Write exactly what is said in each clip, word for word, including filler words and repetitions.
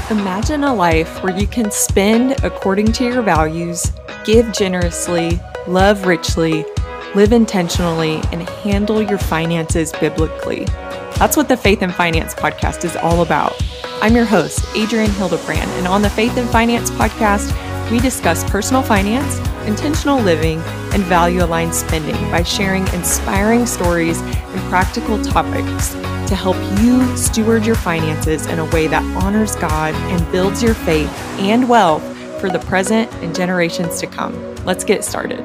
Imagine a life where you can spend according to your values, give generously, love richly, live intentionally, and handle your finances biblically. That's what the Faith and Finance podcast is all about. I'm your host, Adrienne Hildebrand, and on the Faith and Finance podcast, we discuss personal finance, intentional living, and value-aligned spending by sharing inspiring stories and practical topics to help you steward your finances in a way that honors God and builds your faith and wealth for the present and generations to come. Let's get started.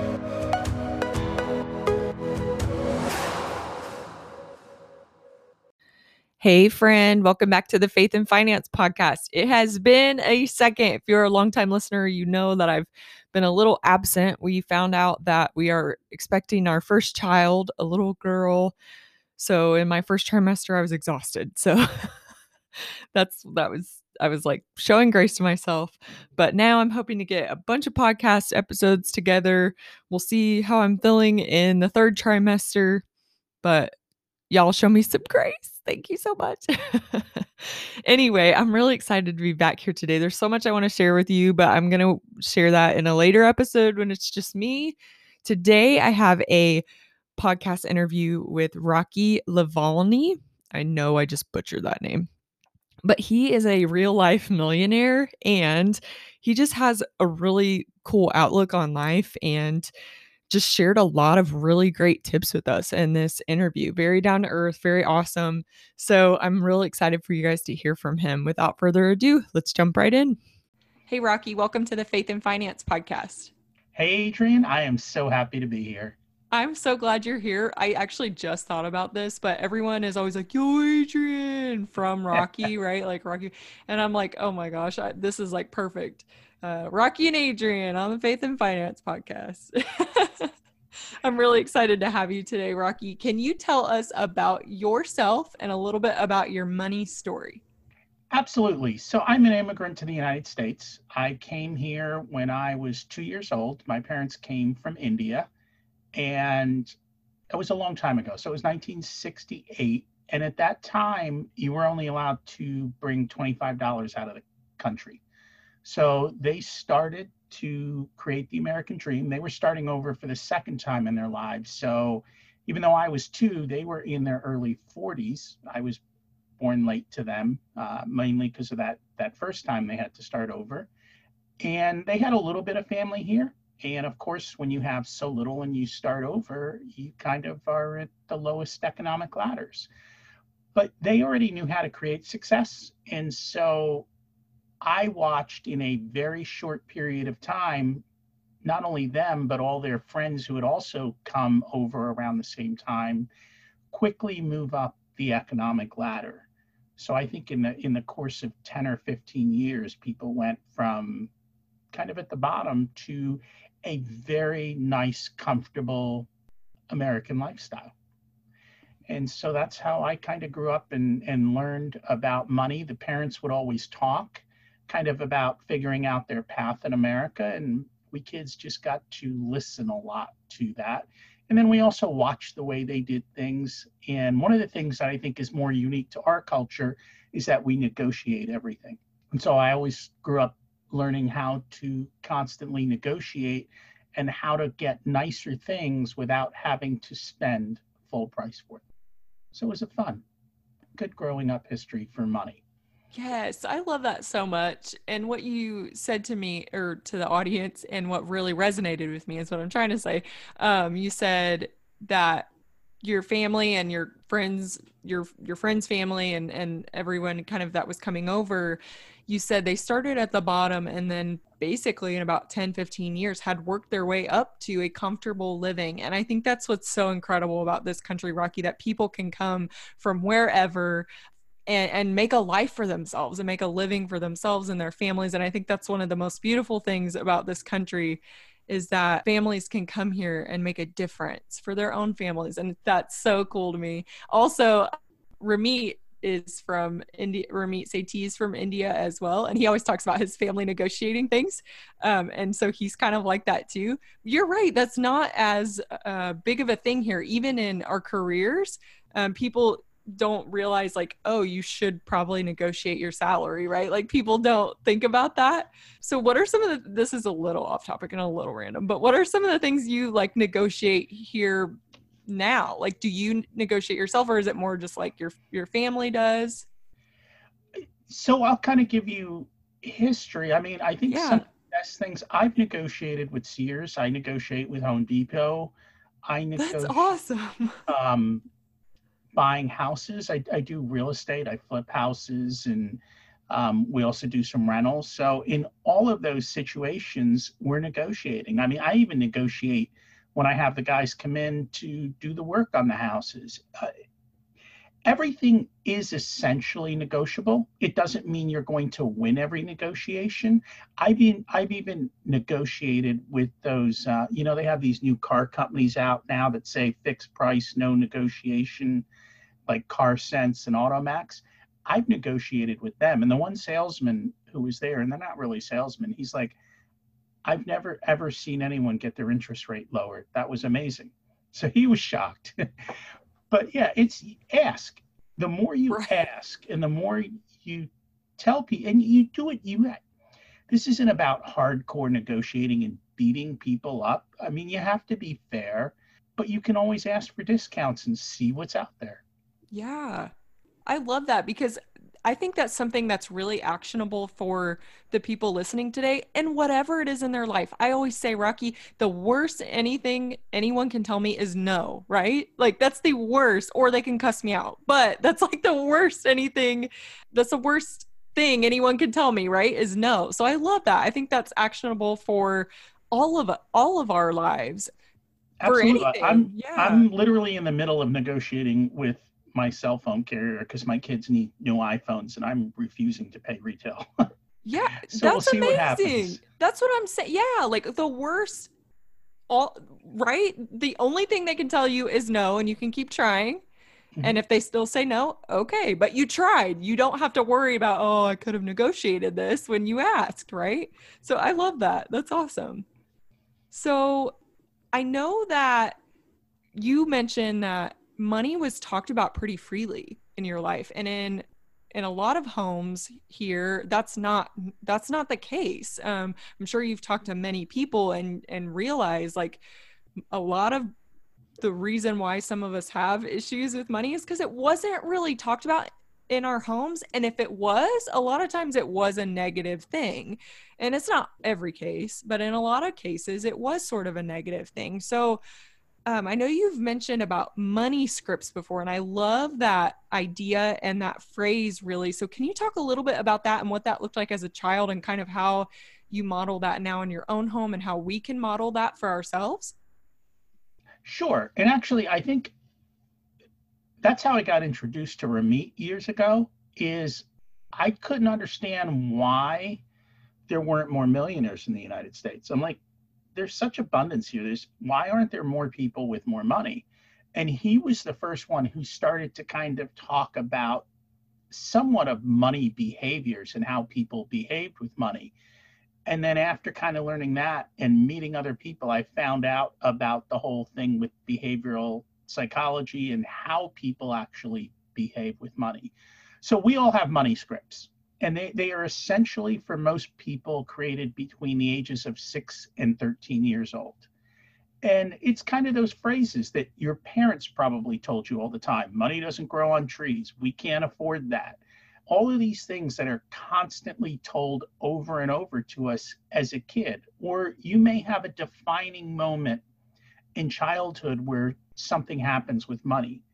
Hey friend, welcome back to the Faith and Finance podcast. It has been a second. If you're a longtime listener, you know that I've been a little absent. We found out that we are expecting our first child, a little girl. So in my first trimester, I was exhausted. So that's, that was, I was like showing grace to myself. But now I'm hoping to get a bunch of podcast episodes together. We'll see how I'm feeling in the third trimester, but y'all show me some grace. Thank you so much. Anyway, I'm really excited to be back here today. There's so much I want to share with you, but I'm going to share that in a later episode when it's just me. Today, I have a podcast interview with Rocky Lavalny. I know I just butchered that name, but he is a real life millionaire and he just has a really cool outlook on life and just shared a lot of really great tips with us in this interview. Very down to earth, very awesome. So I'm really excited for you guys to hear from him. Without further ado, let's jump right in. Hey, Rocky, welcome to the Faith and Finance podcast. Hey, Adrienne, I am so happy to be here. I'm so glad you're here. I actually just thought about this, but everyone is always like, yo, Adrienne, from Rocky, right? Like Rocky. And I'm like, oh my gosh, I, this is like perfect. Uh, Rocky and Adrienne on the Faith and Finance podcast. I'm really excited to have you today, Rocky. Can you tell us about yourself and a little bit about your money story? Absolutely. So I'm an immigrant to the United States. I came here when I was two years old. My parents came from India, and it was a long time ago. So it was nineteen sixty-eight. And at that time, you were only allowed to bring twenty-five dollars out of the country. So they started to create the American dream. They were starting over for the second time in their lives. So even though I was two, they were in their early forties. I was born late to them, uh, mainly because of that, that first time they had to start over. And they had a little bit of family here. And of course, when you have so little and you start over, you kind of are at the lowest economic ladders. But they already knew how to create success. And so I watched in a very short period of time, not only them, but all their friends who had also come over around the same time, quickly move up the economic ladder. So I think in the in the course of ten or fifteen years, people went from kind of at the bottom to a very nice, comfortable American lifestyle. And so that's how I kind of grew up and, and learned about money. The parents would always talk kind of about figuring out their path in America. And we kids just got to listen a lot to that. And then we also watched the way they did things. And one of the things that I think is more unique to our culture is that we negotiate everything. And so I always grew up learning how to constantly negotiate and how to get nicer things without having to spend full price for it. So it was a fun, good growing up history for money. Yes, I love that so much. And what you said to me or to the audience and what really resonated with me is what I'm trying to say. Um, you said that your family and your friends, your your friends' family and, and everyone kind of that was coming over, you said they started at the bottom and then basically in about ten, fifteen years had worked their way up to a comfortable living. And I think that's what's so incredible about this country, Rocky, that people can come from wherever And, and make a life for themselves and make a living for themselves and their families. And I think that's one of the most beautiful things about this country is that families can come here and make a difference for their own families. And that's so cool to me. Also, Ramit is from India. Ramit Sethi is from India as well. And he always talks about his family negotiating things. Um, and so he's kind of like that too. You're right. That's not as uh, big of a thing here. Even in our careers, um, people don't realize like, oh, you should probably negotiate your salary, right? Like people don't think about that. So what are some of the, this is a little off topic and a little random, but what are some of the things you like negotiate here now? Like, do you negotiate yourself, or is it more just like your, your family does? So I'll kind of give you history. I mean, I think some Yeah, of the best things I've negotiated with Sears, I negotiate with Home Depot. I that's negotiate awesome. um, buying houses. I, I do real estate. I flip houses, and um, we also do some rentals. So in all of those situations, we're negotiating. I mean, I even negotiate when I have the guys come in to do the work on the houses. Uh, everything is essentially negotiable. It doesn't mean you're going to win every negotiation. I've been I've even negotiated with those. Uh, you know, they have these new car companies out now that say fixed price, no negotiation, like Car Sense and Automax. I've negotiated with them, and the one salesman who was there, and they're not really salesmen. He's like, I've never ever seen anyone get their interest rate lowered. That was amazing. So he was shocked. But yeah, it's ask. The more you Right. ask and the more you tell people, and you do it, you this isn't about hardcore negotiating and beating people up. I mean, you have to be fair, but you can always ask for discounts and see what's out there. Yeah. I love that because I think that's something that's really actionable for the people listening today and whatever it is in their life. I always say, Rocky, the worst anything anyone can tell me is no, right? Like that's the worst, or they can cuss me out. But that's like the worst anything, that's the worst thing anyone can tell me, right? Is no. So I love that. I think that's actionable for all of all of our lives for Absolutely. anything. I'm Yeah. I'm literally in the middle of negotiating with my cell phone carrier because my kids need new iPhones and I'm refusing to pay retail. Yeah, So we'll that's see what amazing. happens. That's what I'm saying. Yeah, like the worst all right? The only thing they can tell you is no, and you can keep trying. And Mhm. if they still say no, okay, but you tried. You don't have to worry about, oh, I could have negotiated this when you asked, right? So I love that. That's awesome. So I know that you mentioned that money was talked about pretty freely in your life, and in in a lot of homes here that's not that's not the case. um, I'm sure you've talked to many people and and realize like a lot of the reason why some of us have issues with money is because it wasn't really talked about in our homes, and if it was, a lot of times it was a negative thing. And it's not every case, but in a lot of cases it was sort of a negative thing. So um, I know you've mentioned about money scripts before, and I love that idea and that phrase really. So, can you talk a little bit about that and what that looked like as a child and kind of how you model that now in your own home and how we can model that for ourselves? Sure. And actually, I think that's how I got introduced to Ramit years ago is I couldn't understand why there weren't more millionaires in the United States. I'm like, there's such abundance here. There's why aren't there more people with more money? And he was the first one who started to kind of talk about somewhat of money behaviors and how people behaved with money. And then after kind of learning that and meeting other people, I found out about the whole thing with behavioral psychology and how people actually behave with money. So we all have money scripts, and they, they are essentially for most people created between the ages of six and thirteen years old. And it's kind of those phrases that your parents probably told you all the time. Money doesn't grow on trees. We can't afford that. All of these things that are constantly told over and over to us as a kid. Or you may have a defining moment in childhood where something happens with money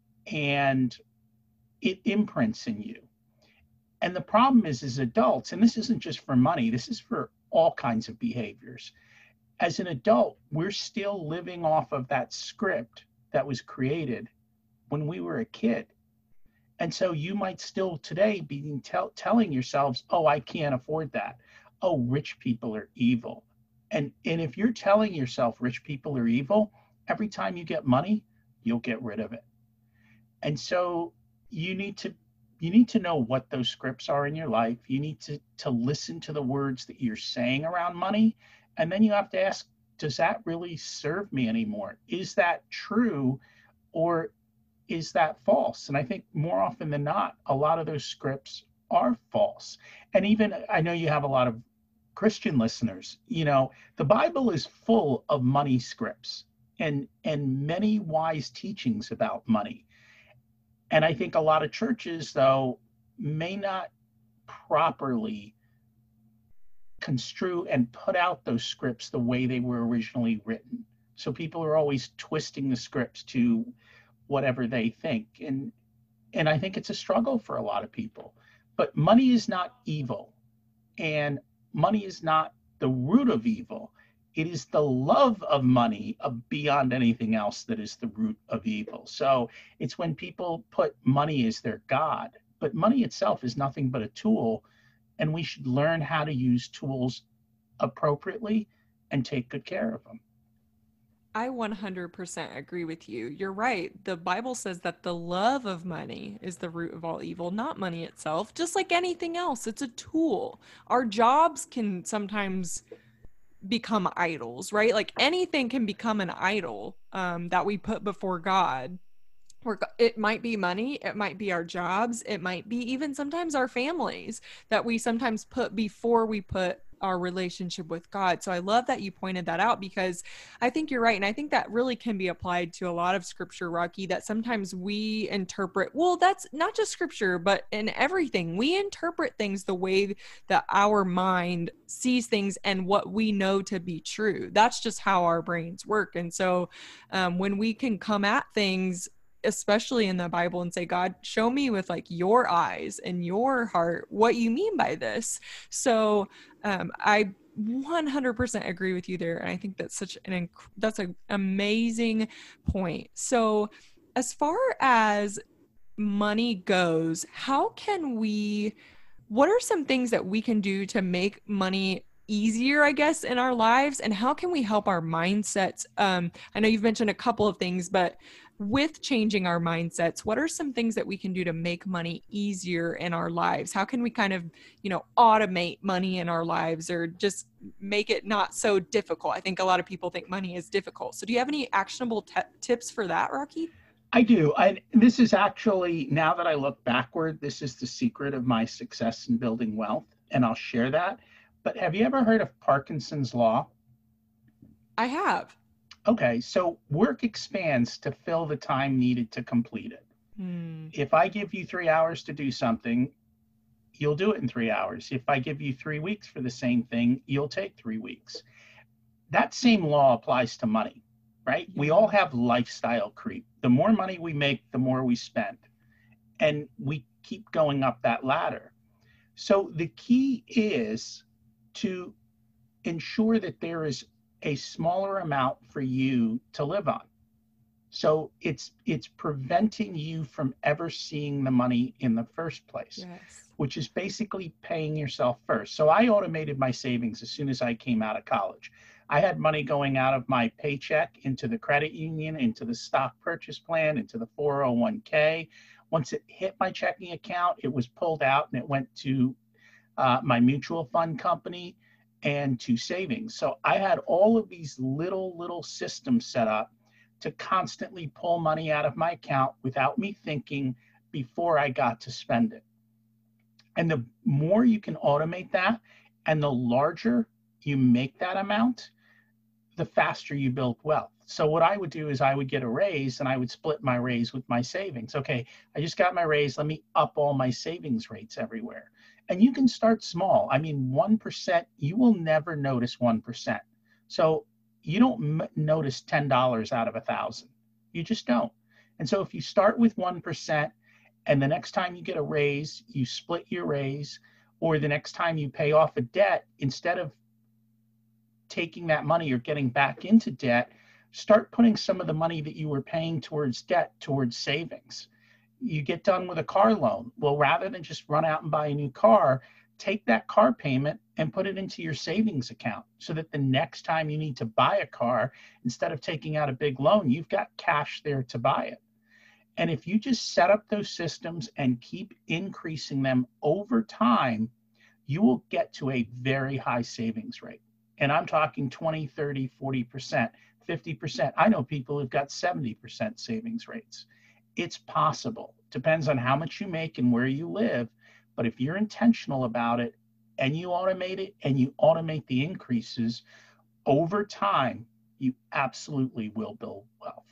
and it imprints in you. And the problem is, as adults, and this isn't just for money, this is for all kinds of behaviors. As an adult, we're still living off of that script that was created when we were a kid. And so you might still today be tell, telling yourselves, oh, I can't afford that. Oh, rich people are evil. And, and if you're telling yourself rich people are evil, every time you get money, you'll get rid of it. And so you need to you need to know what those scripts are in your life. You need to to listen to the words that you're saying around money. And then you have to ask, does that really serve me anymore? Is that true? Or is that false? And I think more often than not, a lot of those scripts are false. And even, I know you have a lot of Christian listeners, you know, the Bible is full of money scripts and and many wise teachings about money. And I think a lot of churches, though, may not properly construe and put out those scripts the way they were originally written. So people are always twisting the scripts to whatever they think. And and I think it's a struggle for a lot of people. But money is not evil. And money is not the root of evil. It is the love of money of beyond anything else that is the root of evil. So it's when people put money as their God, but money itself is nothing but a tool, and we should learn how to use tools appropriately and take good care of them. I one hundred percent agree with you. You're right. The Bible says that the love of money is the root of all evil, not money itself. Just like anything else, it's a tool. Our jobs can sometimes become idols, right? Like anything can become an idol um, that we put before God. Or it might be money, it might be our jobs, it might be even sometimes our families that we sometimes put before we put our relationship with God. So I love that you pointed that out, because I think you're right. And I think that really can be applied to a lot of scripture, Rocky, that sometimes we interpret, well, that's not just scripture, but in everything, we interpret things the way that our mind sees things and what we know to be true. That's just how our brains work. And so um, when we can come at things, especially in the Bible, and say, God, show me with like your eyes and your heart what you mean by this. So um, I one hundred percent agree with you there. And I think that's such an, inc- that's an amazing point. So as far as money goes, how can we, what are some things that we can do to make money easier, I guess, in our lives? And how can we help our mindsets? Um, I know you've mentioned a couple of things, but with changing our mindsets, what are some things that we can do to make money easier in our lives? How can we kind of, you know, automate money in our lives, or just make it not so difficult? I think a lot of people think money is difficult. So do you have any actionable t- tips for that, Rocky? I do. I, this is actually, now that I look backward, this is the secret of my success in building wealth, and I'll share that. But have you ever heard of Parkinson's Law? I have. Okay, so work expands to fill the time needed to complete it. Hmm. If I give you three hours to do something, you'll do it in three hours. If I give you three weeks for the same thing, you'll take three weeks. That same law applies to money, right? Yeah. We all have lifestyle creep. The more money we make, the more we spend. And we keep going up that ladder. So the key is to ensure that there is a smaller amount for you to live on. So it's it's preventing you from ever seeing the money in the first place, Yes. which is basically paying yourself first. So I automated my savings as soon as I came out of college. I had money going out of my paycheck into the credit union, into the stock purchase plan, into the four oh one k. Once it hit my checking account, it was pulled out and it went to uh, my mutual fund company and to savings. So I had all of these little, little systems set up to constantly pull money out of my account without me thinking before I got to spend it. And the more you can automate that and the larger you make that amount, the faster you build wealth. So what I would do is I would get a raise and I would split my raise with my savings. Okay, I just got my raise. Let me up all my savings rates everywhere. And you can start small. I mean, one percent, you will never notice one percent. So you don't m- notice ten dollars out of a thousand. You just don't. And so if you start with one percent and the next time you get a raise, you split your raise, or the next time you pay off a debt, instead of taking that money or getting back into debt, start putting some of the money that you were paying towards debt towards savings. You get done with a car loan. Well, rather than just run out and buy a new car, take that car payment and put it into your savings account so that the next time you need to buy a car, instead of taking out a big loan, you've got cash there to buy it. And if you just set up those systems and keep increasing them over time, you will get to a very high savings rate. And I'm talking twenty, thirty, forty percent, fifty percent. I know people who've got seventy percent savings rates. It's possible. Depends on how much you make and where you live. But if you're intentional about it and you automate it and you automate the increases over time, you absolutely will build wealth.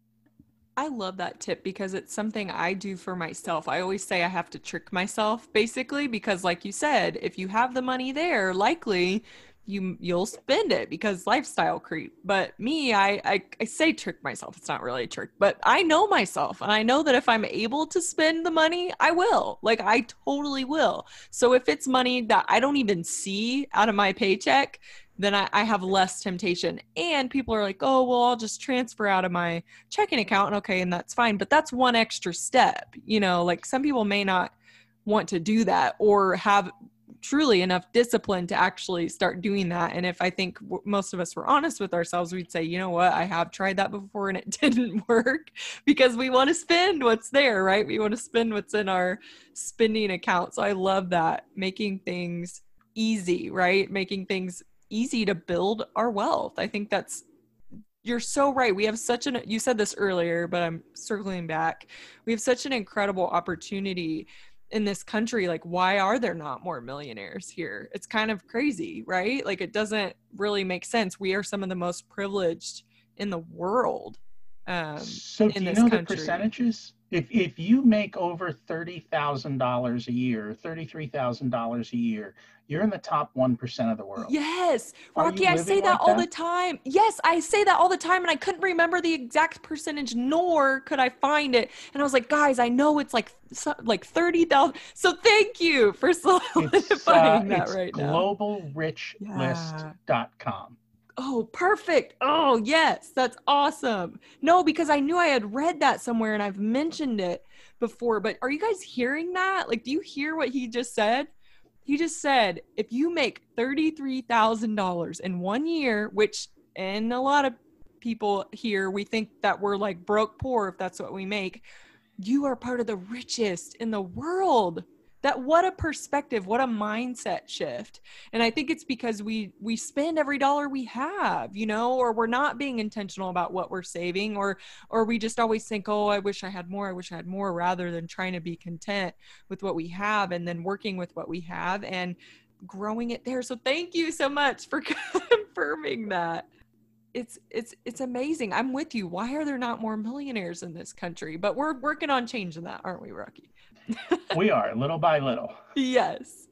I love that tip because it's something I do for myself. I always say I have to trick myself basically because like you said, if you have the money there, likely you you'll spend it because lifestyle creep. But me, I, I I say trick myself. It's not really a trick, but I know myself and I know that if I'm able to spend the money, I will. Like I totally will. So if it's money that I don't even see out of my paycheck, then I, I have less temptation. And people are like, oh, well, I'll just transfer out of my checking account. And okay, and that's fine. But that's one extra step. You know, like some people may not want to do that or have truly enough discipline to actually start doing that. And if I think w- most of us were honest with ourselves, we'd say, you know what, I have tried that before and it didn't work because we want to spend what's there, right? We want to spend what's in our spending account. So I love that, making things easy, right? Making things easy to build our wealth. I think that's, you're so right. We have such an, you said this earlier, but I'm circling back. We have such an incredible opportunity in this country. Like, why are there not more millionaires here? It's kind of crazy, right? Like, it doesn't really make sense. We are some of the most privileged in the world. Um, So in do you this know the country. percentages? If if you make over thirty thousand dollars a year, thirty-three thousand dollars a year, you're in the top one percent of the world. Yes, Are you Rocky, I say living that like all the that? time. Yes, I say that all the time, and I couldn't remember the exact percentage, nor could I find it. And I was like, guys, I know it's like so- like thirty thousand. So thank you for It's uh solidifying that it's right now. global rich list Yeah. dot com. Oh, perfect. Oh, yes, that's awesome. No, because I knew I had read that somewhere and I've mentioned it before, but are you guys hearing that? Like, do you hear what he just said? He just said, if you make thirty-three thousand dollars in one year, which in a lot of people here, we think that we're like broke poor if that's what we make, you are part of the richest in the world. That, what a perspective, what a mindset shift. And I think it's because we we spend every dollar we have, you know, or we're not being intentional about what we're saving, or or we just always think, oh, I wish I had more, I wish I had more, rather than trying to be content with what we have and then working with what we have and growing it there. So thank you so much for confirming that. It's it's it's amazing. I'm with you. Why are there not more millionaires in this country? But we're working on changing that, aren't we, Rocky? We are little by little. Yes.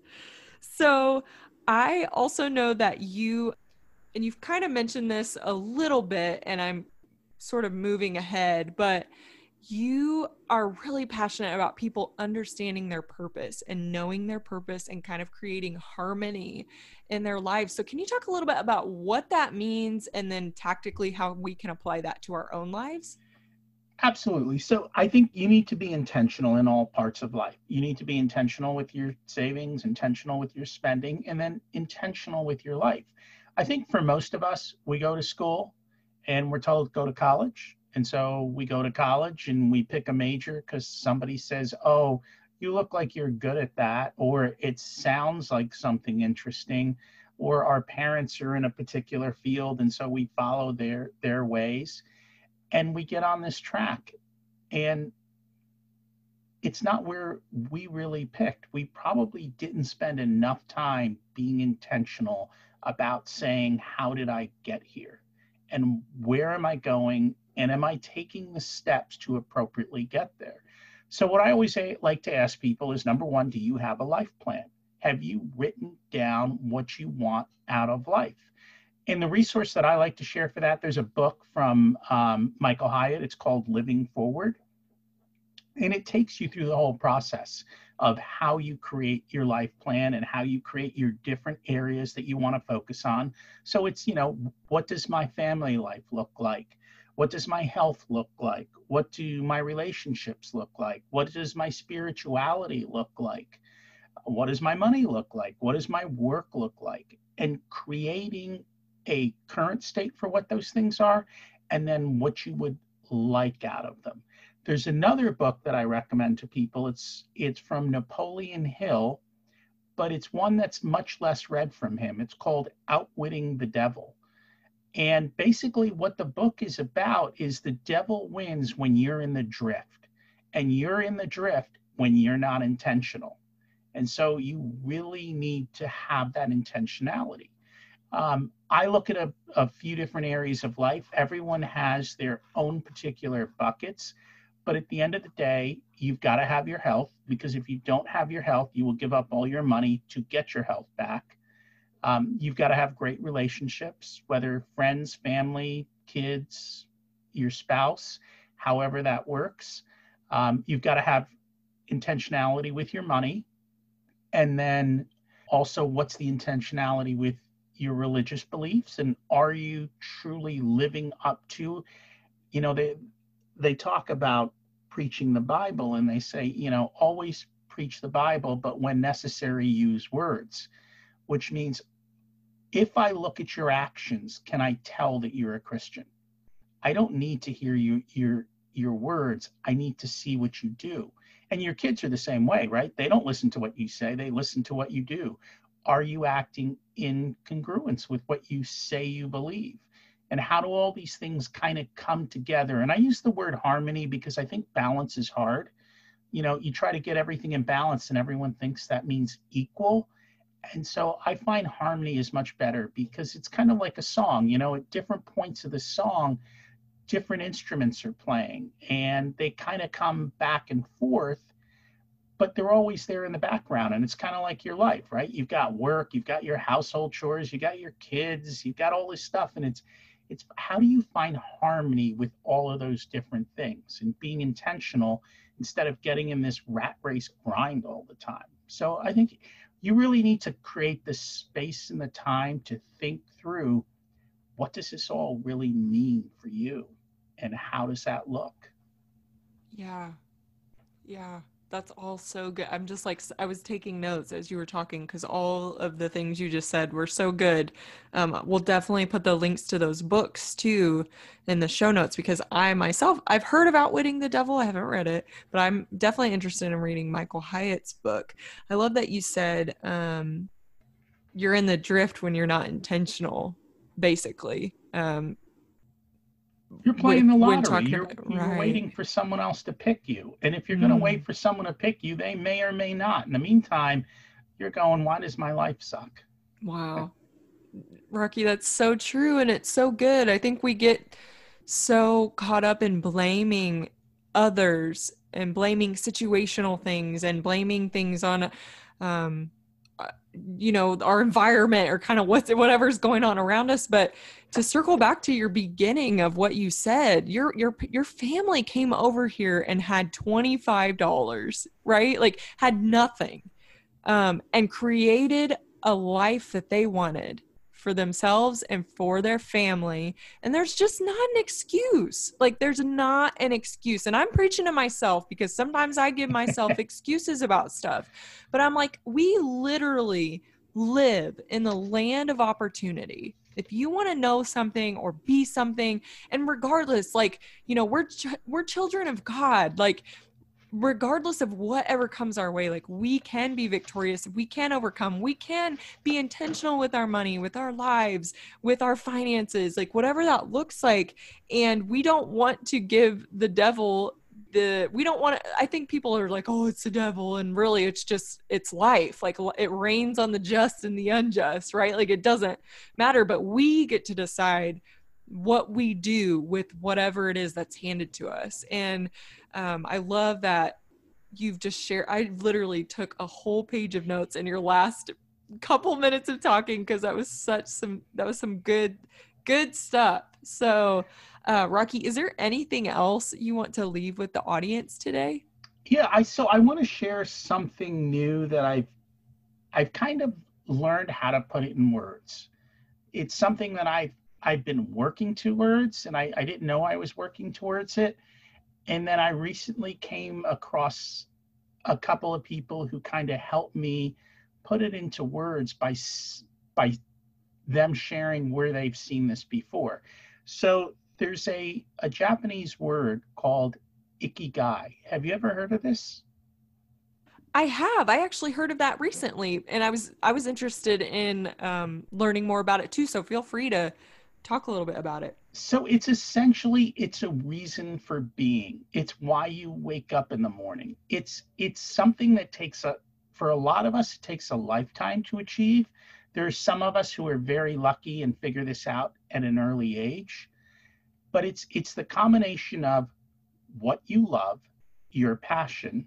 So I also know that you, and you've kind of mentioned this a little bit, and I'm sort of moving ahead, but you are really passionate about people understanding their purpose and knowing their purpose and kind of creating harmony in their lives. So can you talk a little bit about what that means and then tactically how we can apply that to our own lives? Absolutely. So I think you need to be intentional in all parts of life. You need to be intentional with your savings, intentional with your spending, and then intentional with your life. I think for most of us, we go to school and we're told to go to college. And so we go to college and we pick a major because somebody says, oh, you look like you're good at that, or it sounds like something interesting, or our parents are in a particular field. And so we follow their their ways and we get on this track. And it's not where we really picked. We probably didn't spend enough time being intentional about saying, how did I get here? And where am I going? And am I taking the steps to appropriately get there? So, what I always say, like to ask people is number one, do you have a life plan? Have you written down what you want out of life? And the resource that I like to share for that, there's a book from um, Michael Hyatt. It's called Living Forward. And it takes you through the whole process of how you create your life plan and how you create your different areas that you want to focus on. So it's, you know, what does my family life look like? What does my health look like? What do my relationships look like? What does my spirituality look like? What does my money look like? What does my work look like? And creating a current state for what those things are, and then what you would like out of them. There's another book that I recommend to people. It's it's from Napoleon Hill, but it's one that's much less read from him. It's called Outwitting the Devil. And basically what the book is about is the devil wins when you're in the drift. and you're in the drift when you're not intentional. And so you really need to have that intentionality. Um, I look at a, a few different areas of life. Everyone has their own particular buckets. But at the end of the day, you've got to have your health, because if you don't have your health, you will give up all your money to get your health back. Um, you've got to have great relationships, whether friends, family, kids, your spouse, however that works. Um, you've got to have intentionality with your money. And then also, what's the intentionality with your religious beliefs? And are you truly living up to, you know, they, they talk about preaching the Bible, and they say, you know, always preach the Bible, but when necessary, use words, which means if I look at your actions, can I tell that you're a Christian? I don't need to hear you, your, your words. I need to see what you do. And your kids are the same way, right? They don't listen to what you say. They listen to what you do. Are you acting in congruence with what you say you believe? And how do all these things kind of come together? And I use the word harmony because I think balance is hard. You know, you try to get everything in balance and everyone thinks that means equal. And so I find harmony is much better, because it's kind of like a song. You know, at different points of the song, different instruments are playing and they kind of come back and forth, but they're always there in the background. And it's kind of like your life, right? You've got work, you've got your household chores, you got your kids, you've got all this stuff. And it's, it's how do you find harmony with all of those different things and being intentional instead of getting in this rat race grind all the time? So I think you really need to create the space and the time to think through, what does this all really mean for you? And how does that look? Yeah. Yeah. That's all so good. I'm just like, I was taking notes as you were talking, because all of the things you just said were so good. Um, we'll definitely put the links to those books too in the show notes, because I myself, I've heard of Outwitting the Devil. I haven't read it, but I'm definitely interested in reading Michael Hyatt's book. I love that you said um, you're in the drift when you're not intentional, basically. Um, You're playing with, the when lottery. talking You're, about, you're right. waiting for someone else to pick you. And if you're going to Mm. wait for someone to pick you, they may or may not. In the meantime, you're going, why does my life suck? Wow. Rocky, that's so true. And it's so good. I think we get so caught up in blaming others and blaming situational things and blaming things on, um, uh, you know, our environment or kind of what's whatever's going on around us. But to circle back to your beginning of what you said, your your your family came over here and had twenty-five dollars, right? Like had nothing, um, and created a life that they wanted for themselves and for their family. And there's just not an excuse. Like there's not an excuse. And I'm preaching to myself because sometimes I give myself excuses about stuff, but I'm like, we literally live in the land of opportunity. If you want to know something or be something, and regardless, like, you know, we're, ch- we're children of God. Like, regardless of whatever comes our way, like we can be victorious, we can overcome, we can be intentional with our money, with our lives, with our finances, like whatever that looks like. And we don't want to give the devil the, we don't want to, I think people are like, oh, it's the devil. And really it's just, it's life. Like it rains on the just and the unjust, right? Like it doesn't matter, but we get to decide what we do with whatever it is that's handed to us. And um, I love that you've just shared. I literally took a whole page of notes in your last couple minutes of talking, because that was such some, that was some good, good stuff. So uh, Rocky, is there anything else you want to leave with the audience today? Yeah, I so I want to share something new that I've I've kind of learned how to put it in words. It's something that I've I've been working towards, and I, I didn't know I was working towards it. And then I recently came across a couple of people who kind of helped me put it into words by by them sharing where they've seen this before. So there's a, a Japanese word called ikigai. Have you ever heard of this? I have. I actually heard of that recently, and I was I was interested in um, learning more about it too. So feel free to Talk a little bit about it. So it's essentially, it's a reason for being. It's why you wake up in the morning. It's it's something that takes a for a lot of us, it takes a lifetime to achieve. There are some of us who are very lucky and figure this out at an early age. But it's it's the combination of what you love, your passion,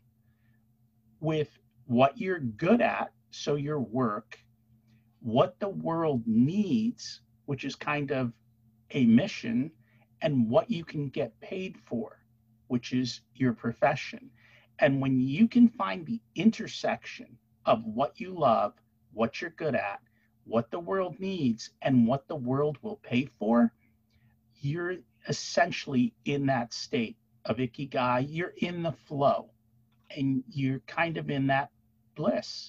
with what you're good at, so your work, what the world needs, which is kind of a mission, and what you can get paid for, which is your profession. And when you can find the intersection of what you love, what you're good at, what the world needs, and what the world will pay for, you're essentially in that state of ikigai. You're in the flow and you're kind of in that bliss.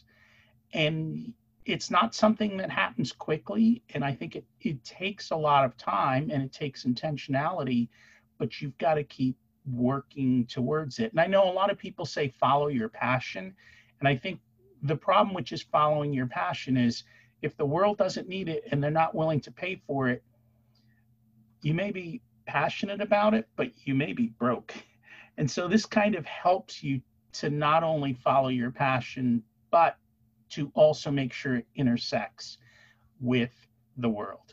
And it's not something that happens quickly. And I think it, it takes a lot of time and it takes intentionality, but you've got to keep working towards it. And I know a lot of people say, follow your passion. And I think the problem with just following your passion is if the world doesn't need it and they're not willing to pay for it, you may be passionate about it, but you may be broke. And so this kind of helps you to not only follow your passion, but to also make sure it intersects with the world.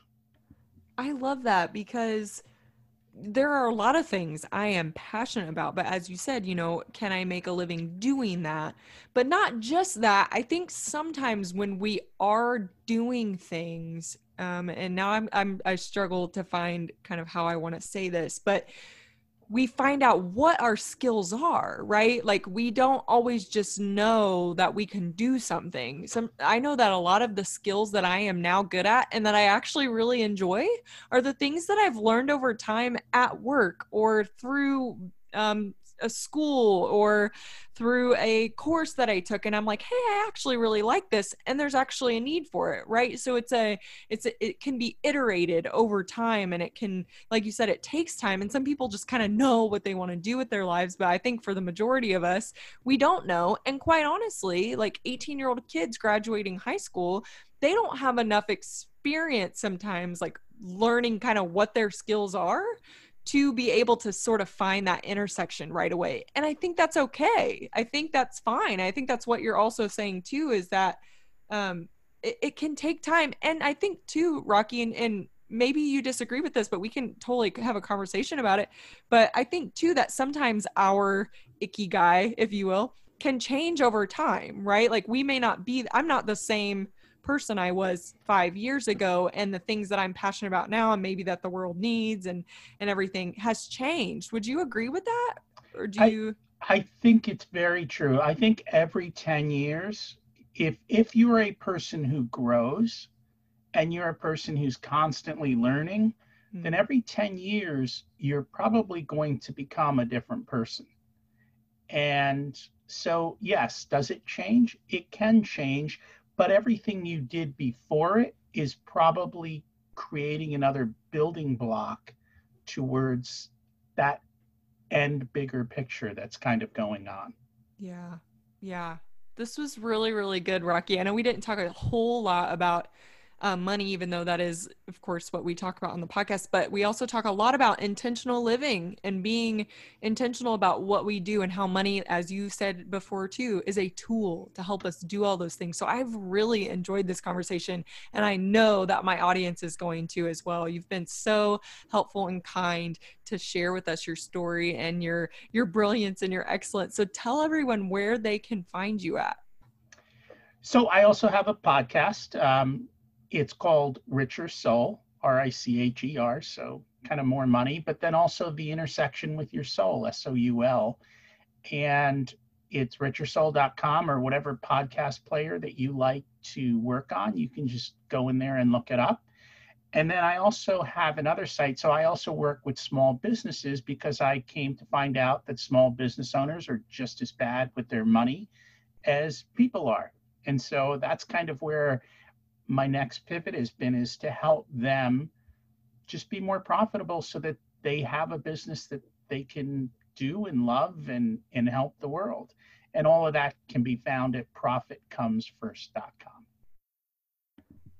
I love that because there are a lot of things I am passionate about, but as you said, you know, can I make a living doing that? But not just that. I think sometimes when we are doing things, um, and now I'm, I'm I struggle to find kind of how I want to say this, but we find out what our skills are, right? Like we don't always just know that we can do something. Some I know that a lot of the skills that I am now good at and that I actually really enjoy are the things that I've learned over time at work or through um, a school or through a course that I took. And I'm like, hey, I actually really like this. And there's actually a need for it, right? So it's a, it's a, it can be iterated over time. And it can, like you said, it takes time. And some people just kind of know what they want to do with their lives. But I think for the majority of us, we don't know. And quite honestly, like eighteen year old kids graduating high school, they don't have enough experience sometimes, like learning kind of what their skills are to be able to sort of find that intersection right away. And I think that's okay. I think that's fine. I think that's what you're also saying too, is that um, it, it can take time. And I think too, Rocky, and, and maybe you disagree with this, but we can totally have a conversation about it. But I think too, that sometimes our ikigai, if you will, can change over time, right? Like we may not be, I'm not the same person I was five years ago, and the things that I'm passionate about now and maybe that the world needs and and everything has changed. Would you agree with that? Or do I, you I think it's very true. I think every ten years, if if you're a person who grows and you're a person who's constantly learning, hmm. then every ten years you're probably going to become a different person. And so yes, does it change? It can change, but everything you did before it is probably creating another building block towards that end bigger picture that's kind of going on. Yeah. Yeah. This was really, really good, Rocky. I know we didn't talk a whole lot about uh, money, even though that is, of course, what we talk about on the podcast, but we also talk a lot about intentional living and being intentional about what we do and how money, as you said before too, is a tool to help us do all those things. So I've really enjoyed this conversation, and I know that my audience is going to as well. You've been so helpful and kind to share with us your story and your your brilliance and your excellence. So tell everyone where they can find you at. So I also have a podcast. Um, it's called Richer Soul, R I C H E R, so kind of more money, but then also the intersection with your soul, S O U L. And it's richer soul dot com or whatever podcast player that you like to work on. You can just go in there and look it up. And then I also have another site. So I also work with small businesses because I came to find out that small business owners are just as bad with their money as people are. And so that's kind of where my next pivot has been, is to help them just be more profitable so that they have a business that they can do and love and, and help the world. And all of that can be found at profit comes first dot com.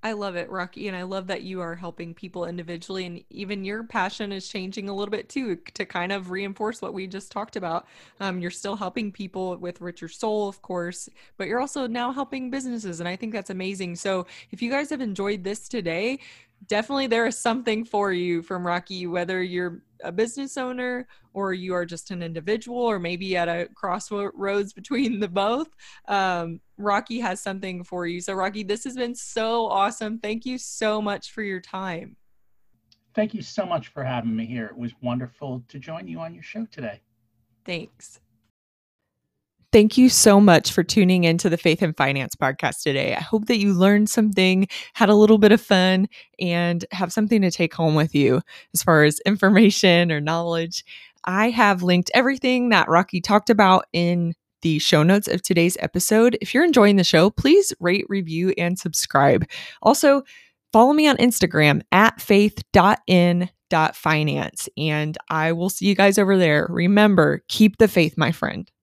I love it, Rocky, and I love that you are helping people individually, and even your passion is changing a little bit too to kind of reinforce what we just talked about. Um, you're still helping people with Richer Soul, of course, but you're also now helping businesses, and I think that's amazing. So if you guys have enjoyed this today, definitely there is something for you from Rocky, whether you're a business owner or you are just an individual or maybe at a crossroads between the both. Um, Rocky has something for you. So Rocky, this has been so awesome. Thank you so much for your time. Thank you so much for having me here. It was wonderful to join you on your show today. Thanks. Thank you so much for tuning into the Faith and Finance podcast today. I hope that you learned something, had a little bit of fun, and have something to take home with you as far as information or knowledge. I have linked everything that Rocky talked about in the show notes of today's episode. If you're enjoying the show, please rate, review, and subscribe. Also, follow me on Instagram at faith dot in dot finance, and I will see you guys over there. Remember, keep the faith, my friend.